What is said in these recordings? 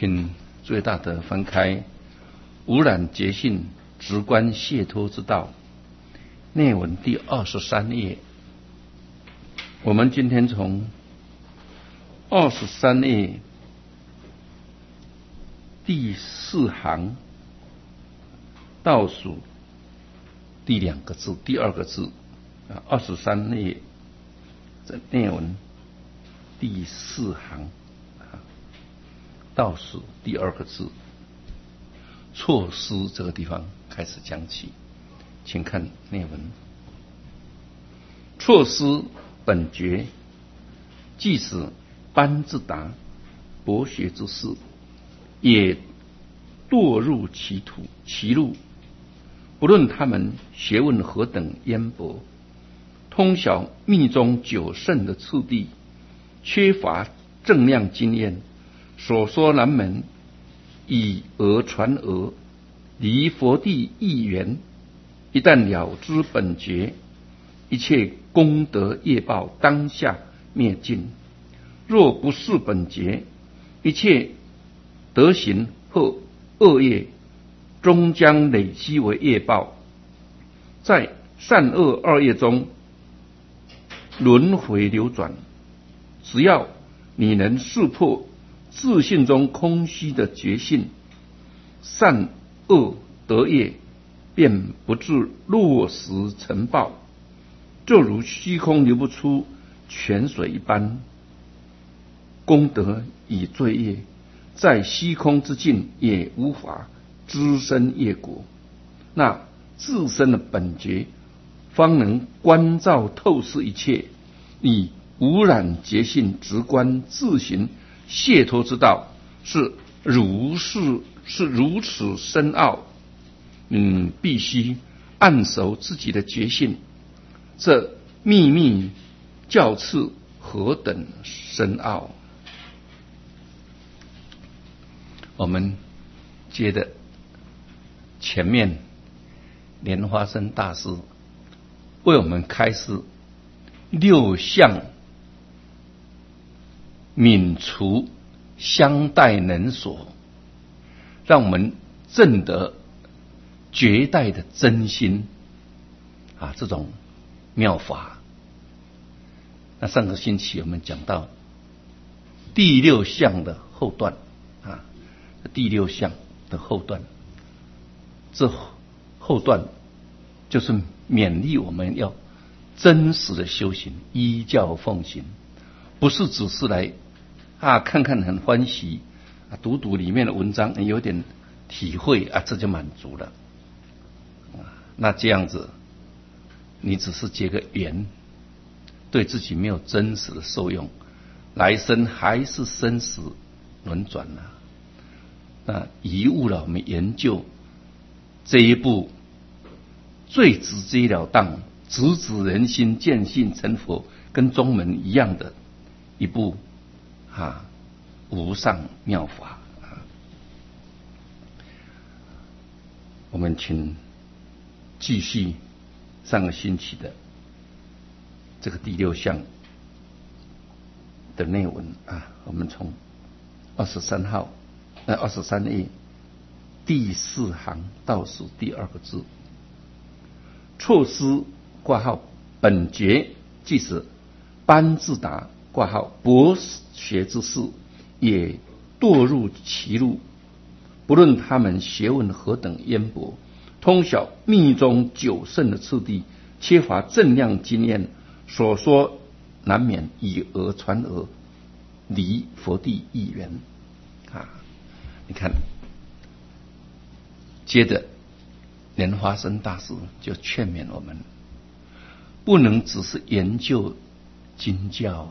请最大德翻开《无染觉性直观解脱之道》内文第23页。我们今天从23页第4行倒数第2个字，第2个字，23页这内文第4行倒数第2个字，错失这个地方开始讲起，请看内文。错失本觉，即使班智达博学之士，也堕入其路。不论他们学问何等渊博，通晓密宗九圣的次第，缺乏正量经验，所说难门，以讹传讹，离佛地亦远。一旦了知本觉，一切功德业报当下灭尽。若不是本觉，一切德行或恶业终将累积为业报，在善恶二业中轮回流转。只要你能识破自性中空虚的觉性，善恶德业便不至落实成报，就如虚空流不出泉水一般。功德与罪业在虚空之境也无法滋生业果，那自身的本觉方能观照透视一切，以无染觉性直观自行解脱之道，是如此深奥。必须按熟自己的觉性，这秘密教次何等深奥。我们接着前面莲花生大师为我们开示六相泯除相待能所，让我们证得绝代的真心这种妙法。那上个星期我们讲到第六相的后段第六项的后段，这后段就是勉励我们要真实的修行，依教奉行，不是只是来看看很欢喜读里面的文章有点体会这就满足了。那这样子你只是结个缘，对自己没有真实的受用，来生还是生死轮转那贻误了我们研究这一部最直截了当、直指人心、见性成佛，跟宗门一样的一部无上妙法。我们请继续上个星期的这个第六项的内文我们从23页第4行倒数第2个字，错失挂号本觉，即使班智达挂号博学之士，也堕入其路。不论他们学问何等渊博，通晓密宗九圣的次第，缺乏正量经验，所说难免以讹传讹，离佛地亦远你看，接着莲花生大师就劝勉我们，不能只是研究经教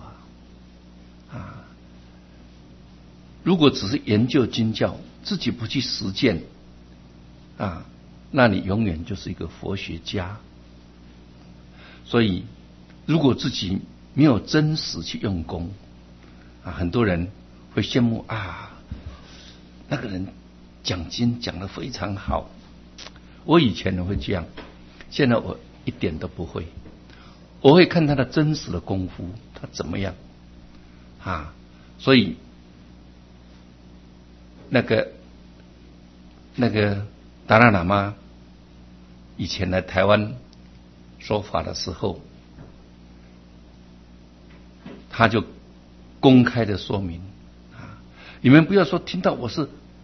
如果只是研究经教，自己不去实践那你永远就是一个佛学家。所以如果自己没有真实去用功很多人会羡慕那个人讲经讲得非常好，我以前会这样，现在我一点都不会。我会看他的真实的功夫，他怎么样所以那个达赖喇嘛以前来台湾说法的时候，他就公开的说明你们不要说听到我是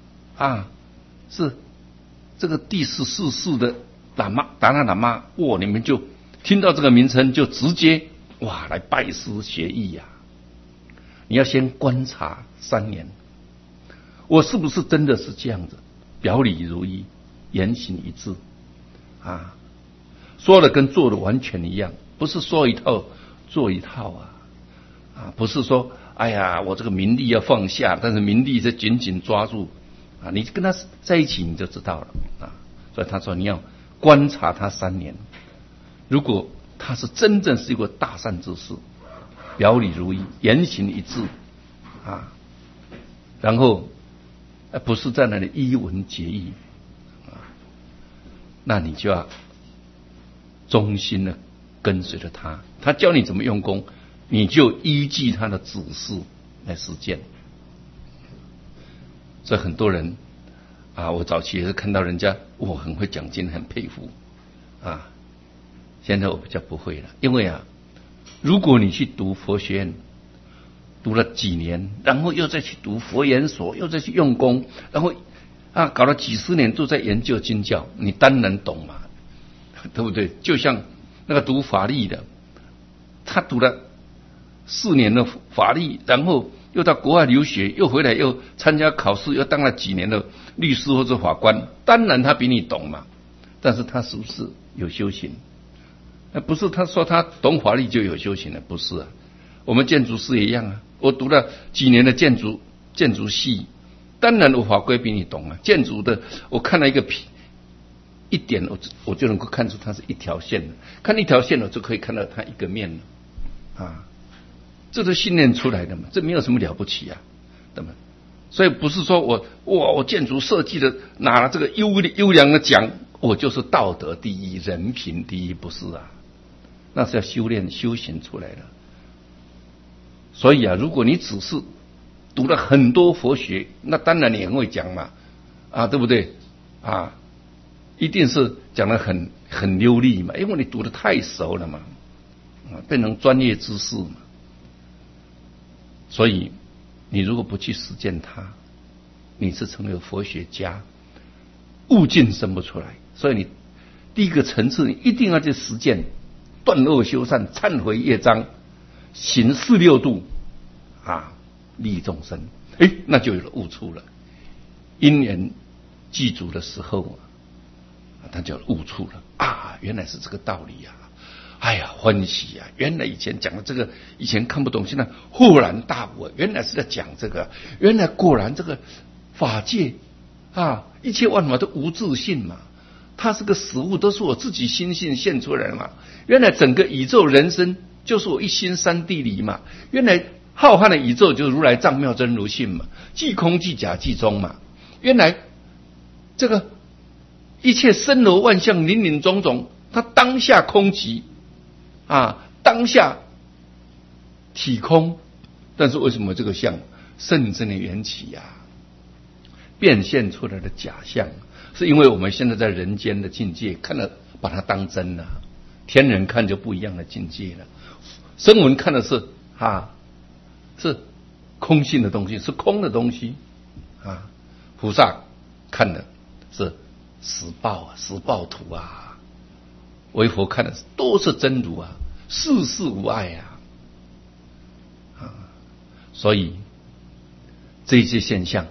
这个第14世的达赖喇嘛，你们就听到这个名称就直接来拜师学艺呀。你要先观察3年，我是不是真的是这样子，表里如一，言行一致说的跟做的完全一样，不是说一套做一套不是说我这个名利要放下，但是名利是紧紧抓住你跟他在一起你就知道了所以他说你要观察他3年，如果他是真正是一个大善之士，表里如一，言行一致然后不是在那里一文解义那你就要忠心的跟随着他，他教你怎么用功，你就依据他的指示来实践。所以很多人我早期也是看到人家很会讲经，很佩服现在我比较不会了，因为如果你去读佛学院读了几年，然后又再去读佛研所，又再去用功，然后搞了几十年都在研究经教，你当然懂嘛，对不对？就像那个读法律的，他读了4年的法律，然后又到国外留学，又回来又参加考试，又当了几年的律师或者法官，当然他比你懂嘛。但是他是不是有修行？不是他说他懂法律就有修行了，不是我们建筑师也一样我读了几年的建筑系，当然我法规比你懂建筑的我看了一点我就能够看出它是一条线的，看一条线我就可以看到它一个面了这是训练出来的嘛，这没有什么了不起对吗？所以不是说我建筑设计的拿了这个优良的奖，我就是道德第一，人品第一，不是那是要修炼修行出来的。所以如果你只是读了很多佛学，那当然你很会讲嘛对不对一定是讲得很流利嘛，因为你读得太熟了嘛变成专业知识嘛。所以你如果不去实践它，你是成为佛学家，悟境生不出来。所以你第一个层次你一定要去实践，断恶修善，忏悔业障，行46度利众生，那就有了悟处了。因缘具足的时候他就悟处了原来是这个道理欢喜原来以前讲的这个以前看不懂，现在豁然大悟原来是在讲这个，原来果然这个法界一切万法都无自性嘛，它是个实物，都是我自己心性现出来的嘛。原来整个宇宙人生就是我一心三谛里嘛，原来浩瀚的宇宙就是如来藏妙真如性嘛，即空即假即中嘛。原来这个一切森罗万象林林总总，它当下空寂当下体空，但是为什么这个相甚深的缘起变现出来的假象，是因为我们现在在人间的境界看了把它当真了，天人看就不一样的境界了，声闻看的是是空性的东西，是空的东西菩萨看的是实报图为佛看的都是真如世事无碍所以这些现象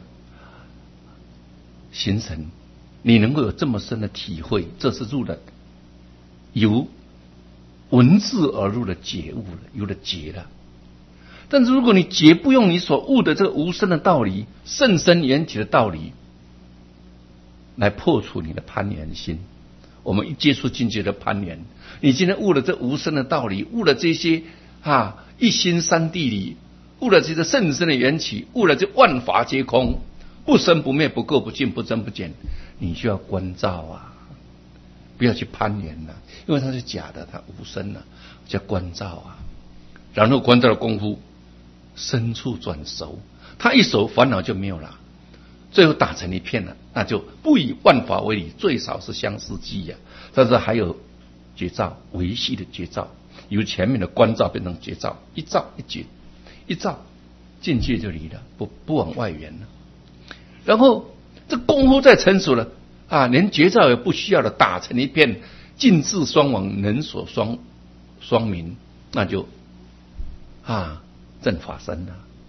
形成，你能够有这么深的体会，这是入了由文字而入了觉悟了，有了觉了。但是如果你觉不用你所悟的这个无声的道理，甚深缘起的道理来破除你的攀缘心，我们一接触境界的攀缘，你今天悟了这无声的道理，悟了这些一心三谛理，悟了这个甚深的缘起，悟了这万法皆空，不生不灭，不垢不净，不增不减，你需要关照不要去攀缘因为它是假的，它无声叫关照然后关照的功夫深处转熟，它一熟烦恼就没有了， 最后打成一片了，那就不以万法为理，最少是相似记呀。但是还有绝照，维系的绝照，由前面的观照变成绝照，一照一绝，一照境界就离了，不往外缘了。然后这功夫再成熟了啊，连绝照也不需要了，打成一片，尽至双往，能所双明，那就证法身了。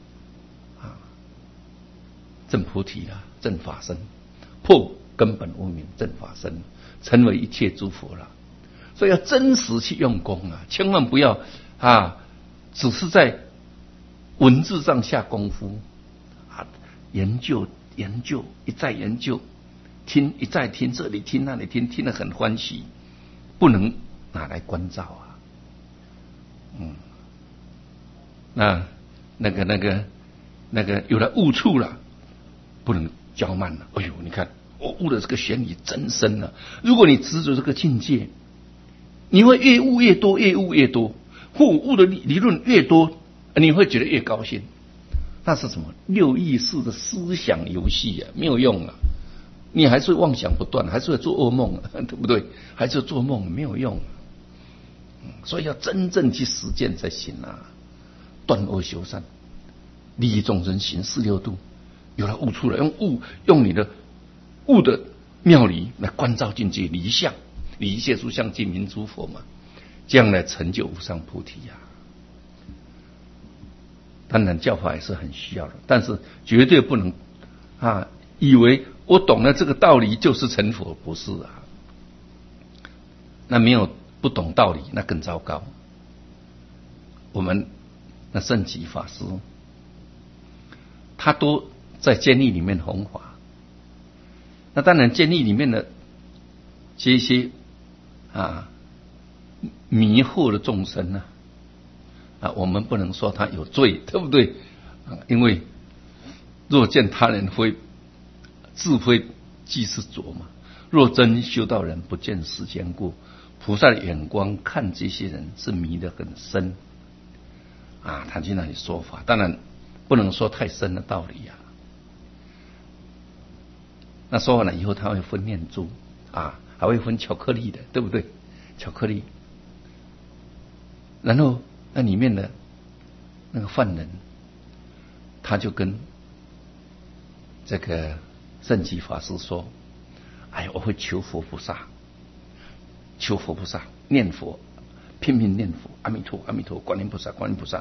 证菩提了，证法身，破根本无明，证法身，成为一切诸佛了。所以要真实去用功啊，千万不要只是在文字上下功夫研究，一再研究，听一再听，这里听那里听，听得很欢喜，不能拿来关照啊。那个有了悟处了。不能骄慢了。哎呦，你看我悟的这个玄理真深了。如果你执着这个境界，你会越悟越多，越悟越多，或悟的理论越多，你会觉得越高兴。那是什么？六意识的思想游戏啊，没有用啊！你还是妄想不断，还是会做噩梦啊，对不对？还是做梦没有用所以要真正去实践才行啊！断恶修善，利益众生，行四六度。有了悟出来，用你的悟的妙理来关照境界，离相，离一切诸相，尽明诸佛嘛，将来成就无上菩提呀。当然教法也是很需要的，但是绝对不能以为我懂了这个道理就是成佛，不是啊。那没有不懂道理，那更糟糕。我们那圣极法师，他都在监狱里面弘法，那当然监狱里面的这些迷惑的众生我们不能说他有罪，对不对？因为若见他人非自非即是浊嘛。若真修道人，不见世间过。菩萨的眼光看这些人是迷得很深他去那里说法，当然不能说太深的道理那说完了以后，他会分念珠还会分巧克力的，对不对？巧克力，然后那里面的那个犯人，他就跟这个圣极法师说：“哎，我会求佛菩萨，念佛，拼命念佛，阿弥陀，阿弥陀，观音菩萨，观音菩萨。”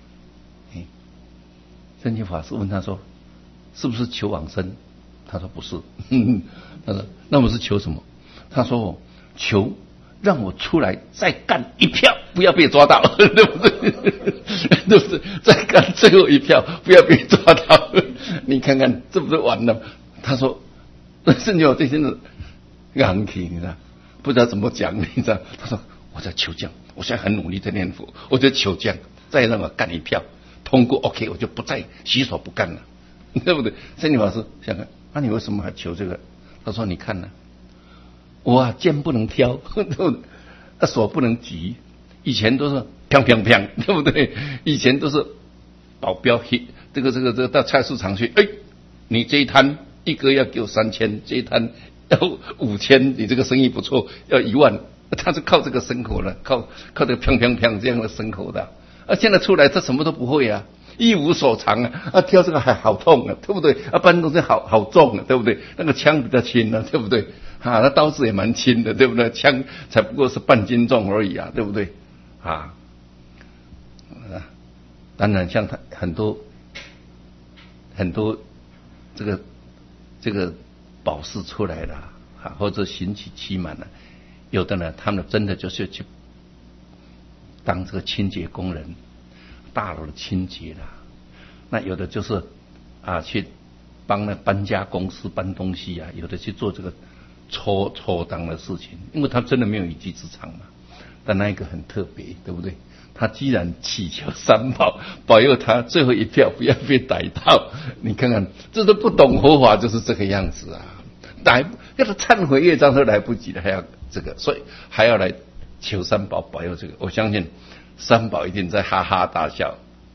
圣极法师问他说：“是不是求往生？”他说不是。他说那我是求什么？他说求让我出来再干一票，不要被抓到，对不对？对不对？再干最后一票，不要被抓到。你看看这不是完了？他说甚至有这些人硬气，你知道不知道怎么讲，你知道？他说我在求降，我现在很努力在念佛，我在求降，再让我干一票通过 OK， 我就不再洗手不干了，对不对？圣极法师想看。那你为什么还求这个？他说：“你看呢，我剑不能挑，对不对？手不能举，以前都是砰砰砰，对不对？以前都是保镖，这个到菜市场去，你这一摊一个要给我3000，这一摊要5000，你这个生意不错，要1万。他是靠这个生活的，靠这个砰砰砰这样的生活的。现在出来他什么都不会啊。”一无所长挑这个还好痛对不对？搬东西好重对不对？那个枪比较轻对不对？那刀子也蛮轻的，对不对？枪才不过是半斤重而已对不对？当然像他很多这个宝士出来了或者刑期期满了，有的呢，他们真的就是去当这个清洁工人。大楼的清洁啦，那有的就是去帮那搬家公司搬东西有的去做这个抽当的事情，因为他真的没有一技之长嘛。但那一个很特别，对不对？他既然祈求三宝保佑他最后一票不要被逮到，你看看，这都不懂佛法就是这个样子要他忏悔业障都来不及了，还要这个，所以还要来求三宝保佑这个。我相信三宝一定在哈哈大笑，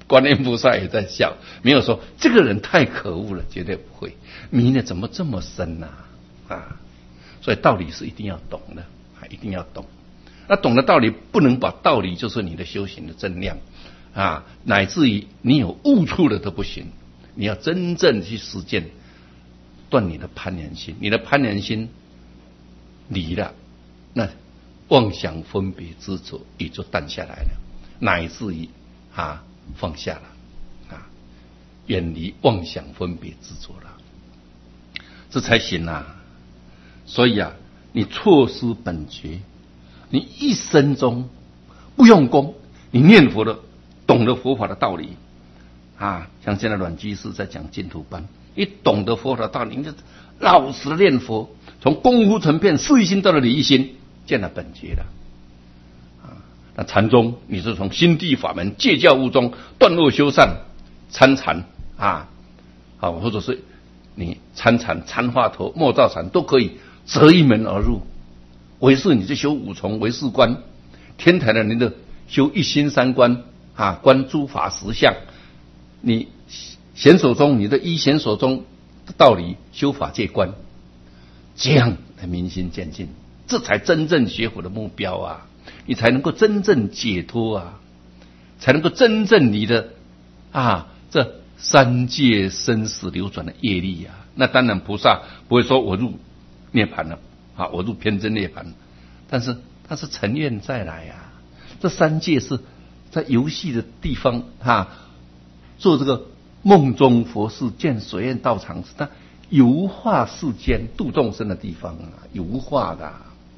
观音菩萨也在笑，没有说这个人太可恶了，绝对不会。迷呢怎么这么深呢？所以道理是一定要懂的，一定要懂。那懂的道理，不能把道理就是你的修行的正量乃至于你有悟处了都不行。你要真正去实践，断你的攀缘心，你的攀缘心离了，那妄想分别执着也就淡下来了，乃至于放下了远离妄想分别执着了，这才行所以你错失本觉，你一生中不用功，你念佛的懂得佛法的道理像现在阮居士在讲净土班，一懂得佛法的道理，你就老实的念佛，从功夫成片，事一心到了理一心，见了本觉了那禅宗你是从心地法门戒教悟中断恶修善参禅或者是你参禅参话头莫造禅都可以择一门而入。唯识你就修五重唯识观，天台的人的修一心三观观诸法实相，你显手中你的依显手中的道理修法界观，这样来明心见性，这才真正学佛的目标你才能够真正解脱才能够真正你的这三界生死流转的业力那当然菩萨不会说我入涅槃了我入偏真涅槃，但是他是成愿再来这三界是在游戏的地方做这个梦中佛事见水验道场，是他游化世间度众生的地方游化的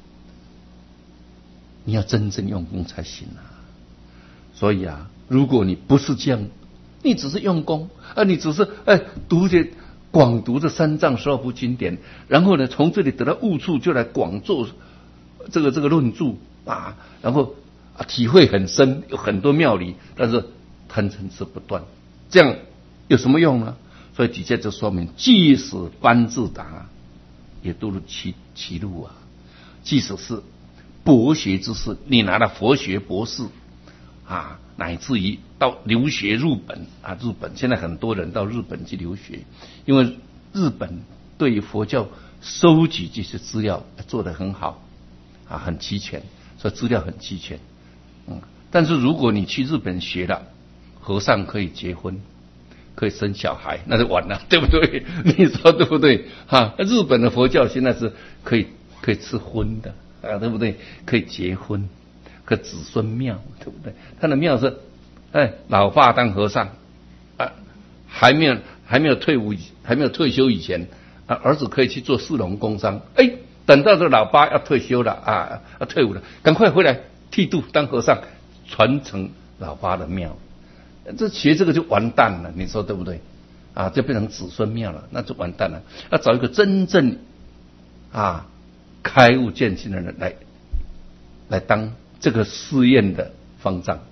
你要真正用功才行所以如果你不是这样，你只是用功你只是广读这三藏十二部经典，然后呢从这里得到悟处，就来广做这个论著然后体会很深，有很多妙理，但是贪嗔痴不断，这样有什么用呢？所以底下就说明，即使班智达也堕入歧路即使是博学之士，你拿了佛学博士乃至于到留学日本日本现在很多人到日本去留学，因为日本对于佛教收集这些资料做得很好很齐全，所以资料很齐全但是如果你去日本学了，和尚可以结婚可以生小孩，那就完了，对不对？你说对不对日本的佛教现在是可以吃荤的对不对？可以结婚，可子孙庙，对不对？他的庙是老爸当和尚还没有退休以前儿子可以去做士农工商，等到这老爸要退休了要退伍了，赶快回来剃度当和尚，传承老爸的庙。这学这个就完蛋了，你说对不对就变成子孙庙了，那就完蛋了。要找一个真正开悟见性的人来当这个试验的方丈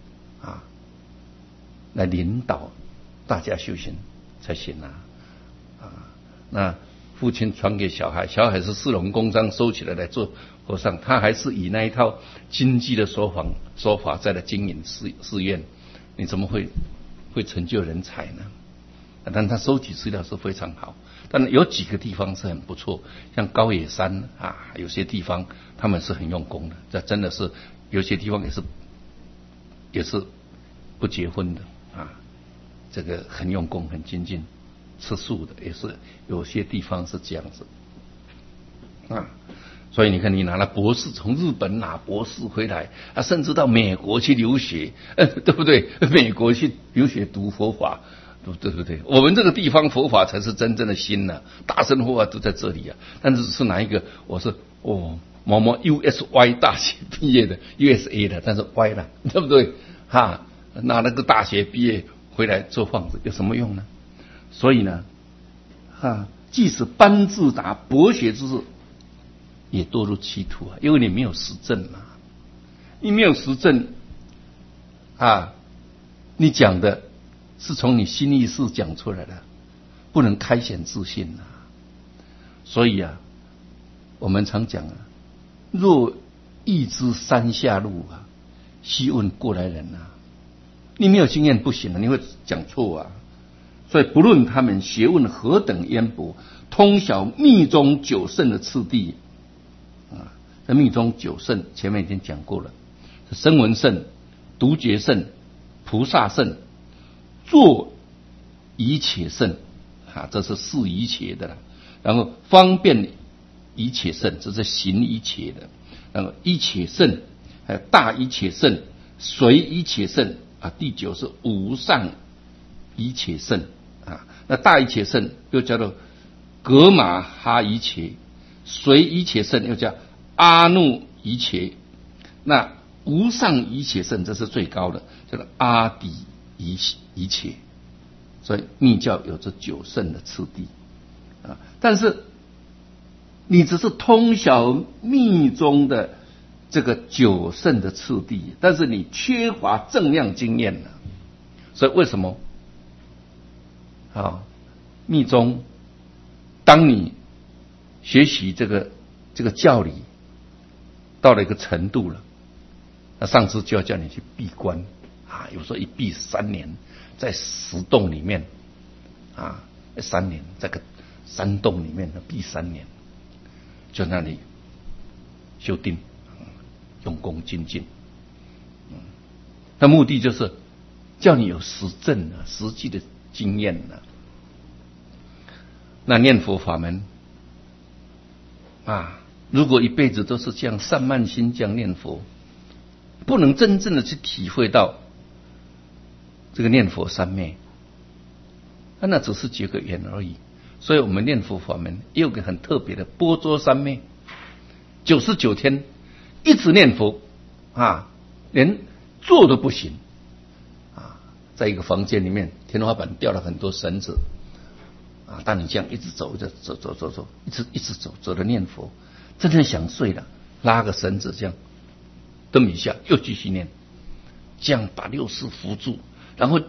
来领导大家修行才行那父亲传给小孩，小孩是士农工商收起来做和尚，他还是以那一套经济的说法在经营寺院，你怎么会成就人才呢？但他收集资料是非常好，但有几个地方是很不错，像高野山有些地方他们是很用功的，这真的是有些地方也是不结婚的这个很用功很精进，吃素的也是有些地方是这样子所以你看，你拿了博士，从日本拿博士回来甚至到美国去留学对不对？美国去留学读佛法，对不对？我们这个地方佛法才是真正的心大乘佛法都在这里但是是哪一个？我是某某 USY 大学毕业的 USA 的，但是 Y 了，对不对？拿那个大学毕业回来做放子有什么用呢？所以呢即使班智达博学之士也堕入歧途因为你没有实证你没有实证你讲的是从你心意识讲出来的，不能开显自信所以我们常讲若欲知山下路须问过来人你没有经验不行的，你会讲错啊。所以不论他们学问何等渊博，通晓密宗九圣的次第啊。这密宗九圣前面已经讲过了，声闻圣、独觉圣、菩萨圣、作一切圣啊，这是事一切的了。然后方便一切圣，这是行一切的。然后一切圣，还有大一切圣、随一切圣啊。第九是无上一切圣啊。那大一切圣又叫做格玛哈一切，随一切圣又叫阿耨一切，那无上一切圣这是最高的，叫做阿底一切。所以密教有这九圣的次第啊。但是你只是通晓密宗的这个九圣的次第，但是你缺乏正量经验了。所以为什么啊？密宗，当你学习这个教理到了一个程度了，那上师就要叫你去闭关啊，有时候一闭3年，在石洞里面啊，3年，在个山洞里面闭3年，就那里修定，用功精进。那目的就是叫你有实证啊，实际的经验啊。那念佛法门啊，如果一辈子都是这样散漫心这样念佛，不能真正的去体会到这个念佛三昧，那只是结个缘而已。所以我们念佛法门也有个很特别的般若三昧，99天一直念佛啊，连坐都不行啊，在一个房间里面，天花板吊了很多绳子啊，当你这样一直走，一直走着念佛，真的想睡了，拉个绳子这样蹬一下，又继续念，这样把6识扶住，然后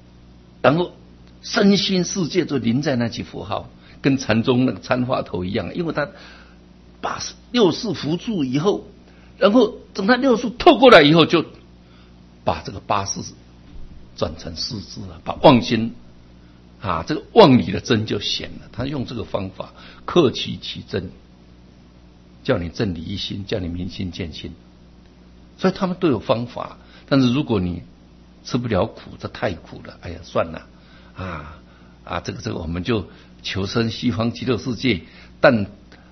身心世界就临在那句佛号，跟禅宗那个参话头一样，因为他把6识扶住以后，然后等他6识透过来以后，就把这个8识转成4识了，把妄心啊，这个妄理的真就显了。他用这个方法克其真，叫你正理一心，叫你明心见性。所以他们都有方法，但是如果你吃不了苦，这太苦了，哎呀，算了这个我们就求生西方极乐世界，但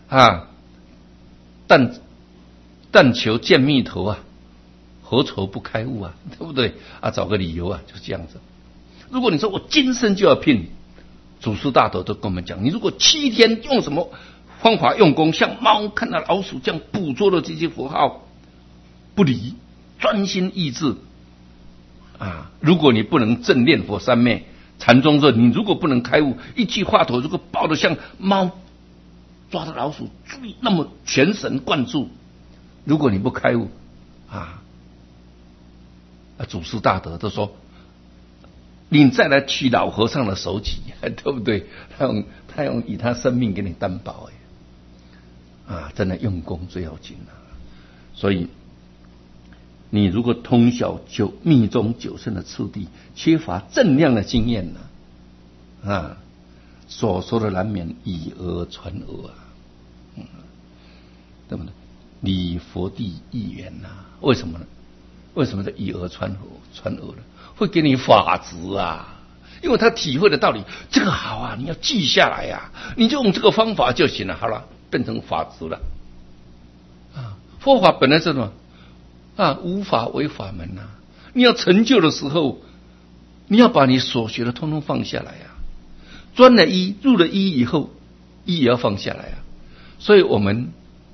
求见密头啊，何愁不开悟啊，对不对啊？找个理由啊，就这样子。如果你说我今生就要拼，祖师大德都跟我们讲，你如果7天用什么方法用功，像猫看到老鼠这样捕捉了这些符号，不离，专心意志啊！如果你不能正念佛三昧，禅宗说你如果不能开悟，一句话头如果抱得像猫抓着老鼠，那么全神贯注，如果你不开悟祖师大德都说，你再来取老和尚的首级，对不对？他用以他生命给你担保真的用功最要紧了。所以你如果通晓密宗九圣的次第，缺乏正量的经验所说的难免以讹传讹对不对？礼佛地一缘为什么呢？为什么是以讹传讹呢？会给你法执因为他体会的道理，这个好你要记下来你就用这个方法就行了，好了，变成法执了佛法本来是什么无法为法门你要成就的时候，你要把你所学的通通放下来钻了一入了一以后，一也要放下来所以我们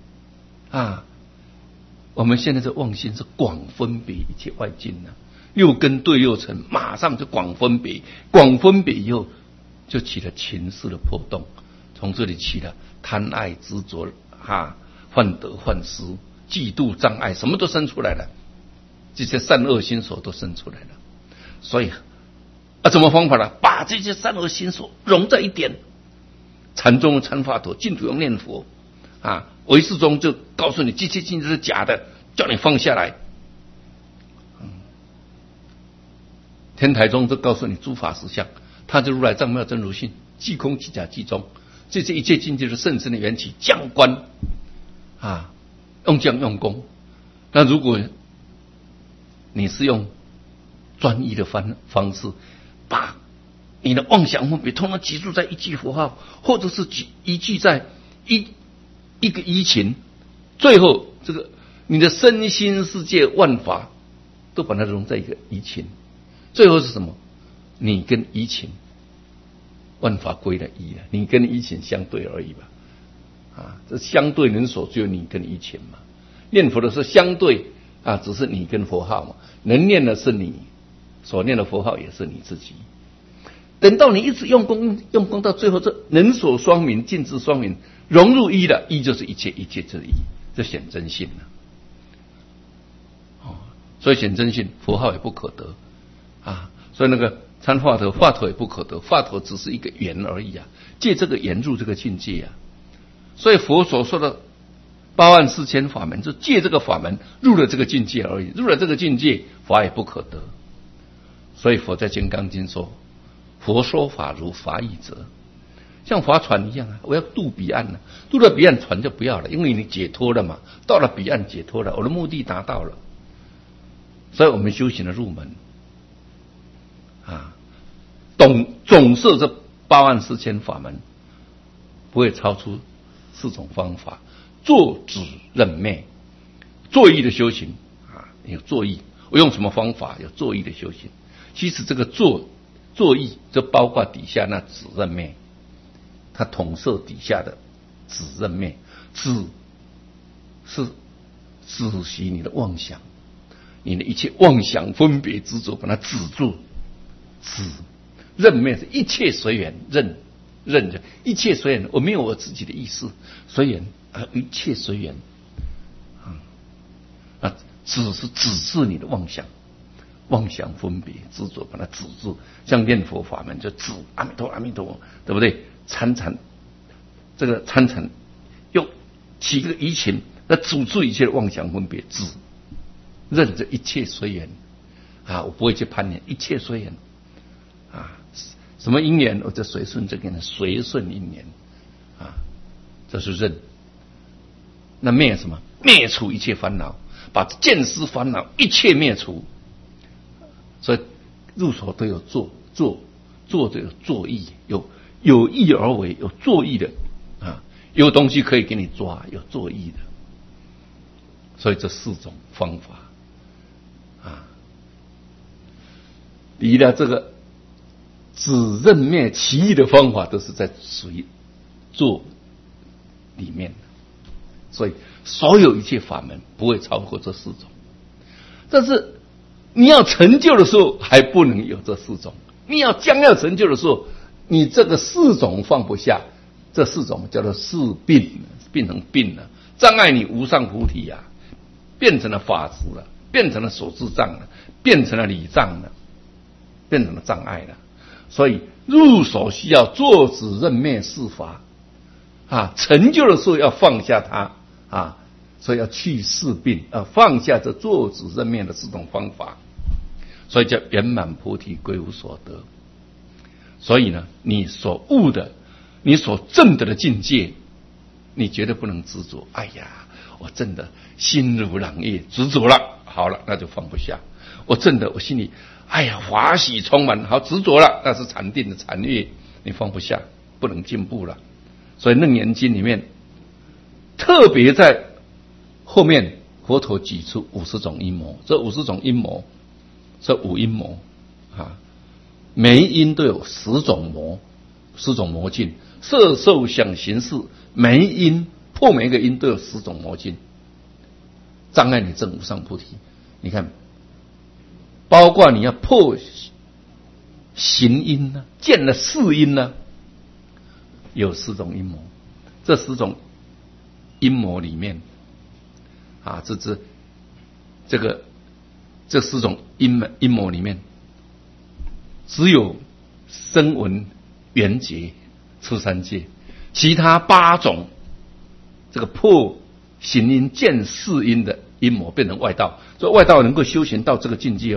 现在的妄心是广分别一切外境6根对6尘，马上就广分别以后，就起了情势的波动，从这里起了贪爱执着患得患失、嫉妒障碍，什么都生出来了，这些善恶心所都生出来了。所以怎么方法呢？把这些善恶心所融在一点，禅宗的参法头，净土用念佛唯识宗就告诉你这些境是假的，叫你放下来天台宗就告诉你诸法实相，他就如来藏妙真如性，即空即假即中，这一切境界的甚深的缘起降观啊，用将用功。那如果你是用专一的方式，把你的妄想分别通通集中在一句佛号，或者是一句在一个依情，最后这个你的身心世界万法都把它融在一个依情，最后是什么？你跟依情万法归了一啊，你跟依情相对而已吧。啊，这相对能所只有你跟依情嘛。念佛的是相对啊，只是你跟佛号嘛。能念的是你，所念的佛号也是你自己。等到你一直用功到最后，这能所双明，尽智双明，融入一了，一就是一切，一切就是一，这显真性了。哦，所以显真性，佛号也不可得啊。所以那个参话头，话头也不可得，话头只是一个缘而已啊，借这个缘入这个境界啊。所以佛所说的84000法门，就借这个法门入了这个境界而已，入了这个境界，法也不可得。所以佛在《金刚经》说，佛说法如法义者，像划船一样啊，我要渡彼岸了，渡到彼岸船就不要了，因为你解脱了嘛，到了彼岸解脱了，我的目的达到了。所以我们修行的入门啊，总是这84000法门，不会超出4种方法：坐止忍灭。坐意的修行啊，有坐意，我用什么方法？有坐意的修行。其实这个坐意，就包括底下那止忍灭，它统摄底下的止忍灭。止是止息你的妄想，你的一切妄想分别执着，把它止住。止忍灭是一切随缘，忍着一切随缘，我没有我自己的意识，随缘啊，一切随缘啊。止是止住你的妄想。妄想分别执着，把它止住。像念佛法门就止阿弥陀阿弥陀，对不对？参禅又起一个疑情，那止住一切的妄想分别，止认着一切随缘啊，我不会去攀缘，一切随缘啊，什么因缘我就随顺这个人，随顺因缘啊，这是认。那灭什么？灭除一切烦恼，把见思烦恼一切灭除。所以入手都有做就有作意，有意而为，有作意的啊，有东西可以给你抓，有作意的。所以这4种方法啊，离了这个止忍灭其余的方法，都是在属于做里面的。所以所有一切法门不会超过这4种，但是你要成就的时候还不能有这4种，你将要成就的时候，你这个4种放不下，这4种叫做4病，变成病了，障碍你无上菩提啊，变成了法执了，变成了所知障了，变成了理障了，变成了障碍了。所以入手需要坐止忍灭4法啊，成就的时候要放下它啊，所以要去4病啊，放下这坐止忍灭的4种方法。所以叫圆满菩提归无所得。所以呢，你所悟的，你所证得的境界，你绝对不能执着。哎呀，我证的心如朗月，执着了，好了，那就放不下。我证的，我心里哎呀欢喜充满，好执着了，那是禅定的禅悦，你放不下，不能进步了。所以《楞严经》里面特别在后面佛陀举出50种阴谋，这50种阴谋。这5阴魔啊，每一因都有10种魔，10种魔境，色受想行识，每一因破每一个因都有10种魔境，障碍你证无上菩提。你看，包括你要破行因呢，见了4因呢，有10种阴魔。这10种阴魔里面啊，这4种阴谋里面，只有声闻缘觉出三界，其他8种这个破行因见4因的阴谋变成外道。所以外道能够修行到这个境界哦，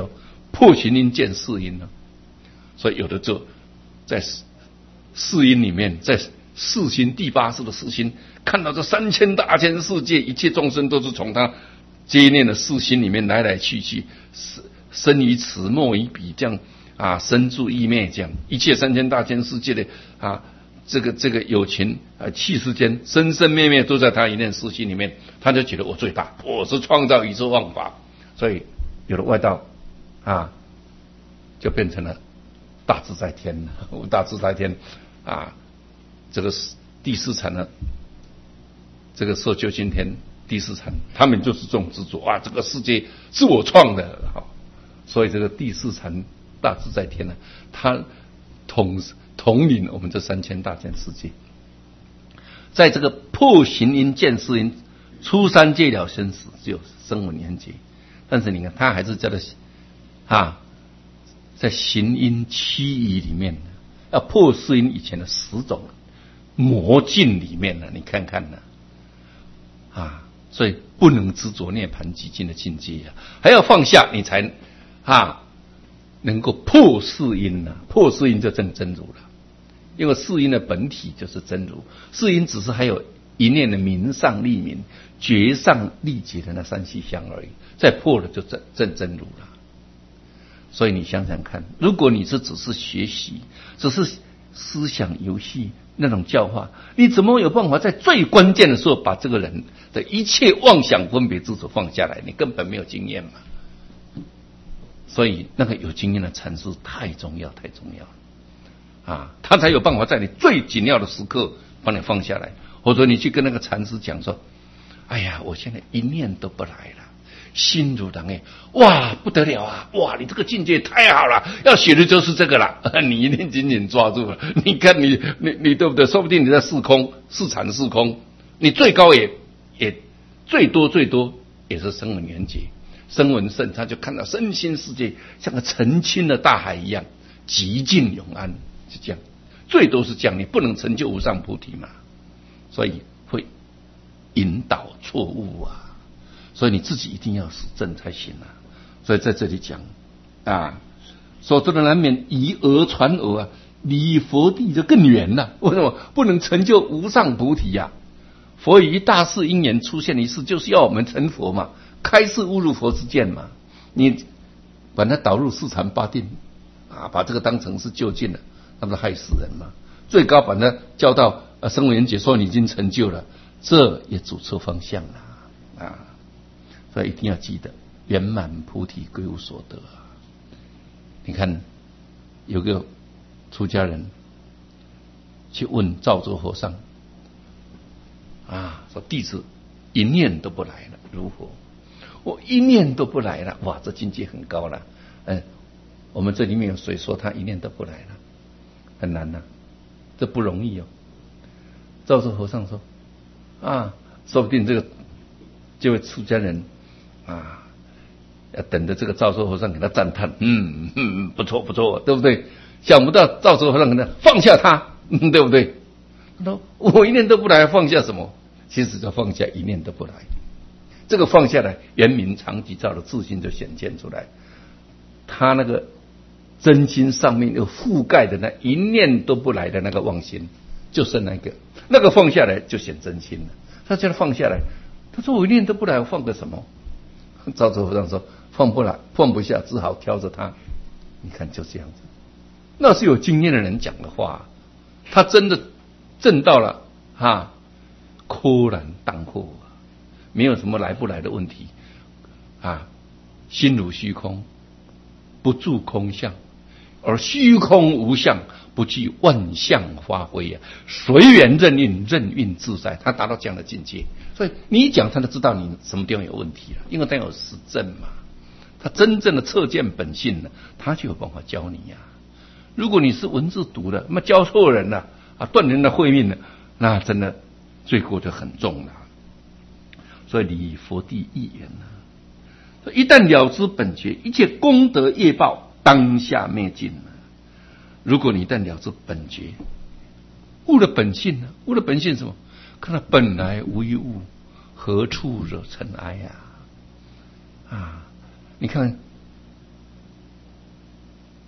破行因见世因呢。所以有的就在世因里面，在世心第八世的世心，看到这3000大千世界，一切众生都是从他接念的世心里面来来去去，生于此，没于彼，这样啊，生住意灭，这样一切3000大千世界的啊，这个有情啊，气世间生生灭灭都在他一念世心里面，他就觉得我最大，我是创造宇宙万法，所以有了外道啊，就变成了大自在天了。大自在天啊，这个第四禅呢，这个受救心天第四禅，他们就是这种执着啊，这个世界是我创的，好，所以这个第四禅大自在天呢，它统领我们这3000大千世界。在这个破行因见世因，出三界了生死，只有声闻缘觉。但是你看，他还是叫做啊，在行因7仪里面，要破世因以前的10种魔境里面呢，你看看呢，啊，所以不能执着涅槃寂静的境界啊，还要放下，你才啊能够破世因呢。破世因就证真如了，因为世因的本体就是真如，世因只是还有一念的明上立明，觉上立觉的那3细相而已，再破了就证真如了。所以你想想看，如果你只是学习，只是思想游戏那种教化，你怎么有办法在最关键的时候把这个人的一切妄想分别执着放下来？你根本没有经验嘛。所以那个有经验的禅师太重要，太重要了啊！他才有办法在你最紧要的时刻把你放下来。或者你去跟那个禅师讲说：“哎呀，我现在一念都不来了，心如狼哎，哇，不得了啊！哇，你这个境界太好了，要学的就是这个了。”你一定紧紧抓住了。你看你对不对？说不定你在四空，四禅四空，你最高也最多也是声闻缘觉。声闻圣他就看到身心世界像个澄清的大海一样，极静永安，是这样，最多是这样，你不能成就无上菩提嘛，所以会引导错误啊，所以你自己一定要实证才行啊。所以在这里讲啊，所说的难免以讹传讹啊，离佛地就更远了。为什么不能成就无上菩提呀？佛以一大事因缘出现一世，就是要我们成佛嘛，开示误入佛之见嘛。你把它导入四禅八定啊，把这个当成是就近了，那不是害死人吗？最高把它教到声闻缘觉，说你已经成就了，这也走错方向了啊！所以一定要记得圆满菩提归无所得。你看有个出家人去问赵州和尚啊，说弟子一念都不来了，如何？我一念都不来了，哇，这境界很高了。我们这里面有谁说他一念都不来了？很难呐，这不容易哦。赵州和尚说啊，说不定这位出家人啊，要等着这个赵州和尚给他赞叹，不错不错，对不对？想不到赵州和尚给他放下他，对不对？他说我一念都不来，放下什么？其实就放下一念都不来。这个放下来，圆明常寂照的自信就显现出来。他那个真心上面有覆盖的那一念都不来的那个妄心，就是那个放下来就显真心了。他叫他放下来，他说我一念都不来，我放个什么？赵州和尚说放不来，放不下，只好挑着他。你看就这样子，那是有经验的人讲的话，他真的证到了哈，豁然当获，没有什么来不来的问题啊。心如虚空，不住空相，而虚空无相，不具万象发挥啊，随缘任运，任运自在。他达到这样的境界，所以你一讲他就知道你什么地方有问题了，因为他有实证嘛。他真正的测见本性呢，他就有办法教你呀。如果你是文字读的，那么教错人了啊，断人的慧命了，那真的罪过就很重了。所以离佛地亦远了。一旦了知本觉，一切功德业报当下灭尽了。如果你一旦了知本觉，悟了本性呢？悟了本性什么？看到本来无一物，何处惹尘埃啊！啊，你看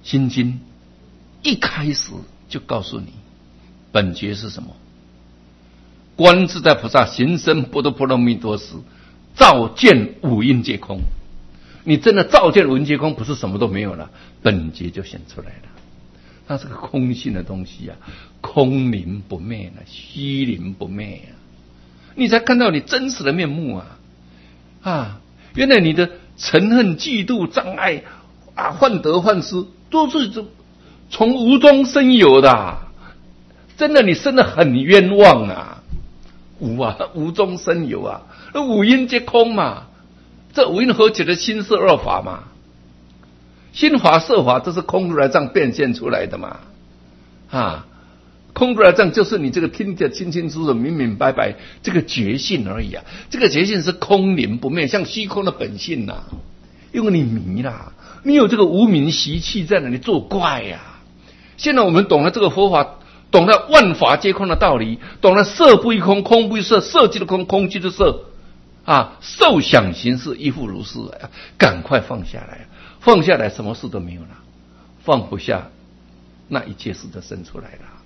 心经一开始就告诉你，本觉是什么？观自在菩萨行深般若波罗蜜多时，照见五蕴皆空。你真的照见五蕴皆空，不是什么都没有了，本觉就显出来了。它是个空性的东西啊，空灵不灭啊，虚灵不灭啊，你才看到你真实的面目啊！原来你的嗔恨、嫉妒、障碍啊，患得患失，都是从无中生有的真的，你生得很冤枉啊！无中生有啊，那五蕴皆空嘛，这五蕴合起的心色二法嘛。心法色法这是空如来藏变现出来的嘛，空如来藏就是你这个听得清清楚楚、明明白白这个觉性而已啊。这个觉性是空灵不灭，像虚空的本性呐。因为你迷啦，你有这个无明习气在那里作怪呀。现在我们懂了这个佛法，懂了万法皆空的道理，懂了色不异空，空不异色，色即是空，空即是色受想行识亦复如是赶快放下来。放下来，什么事都没有了；放不下，那一切事就生出来了。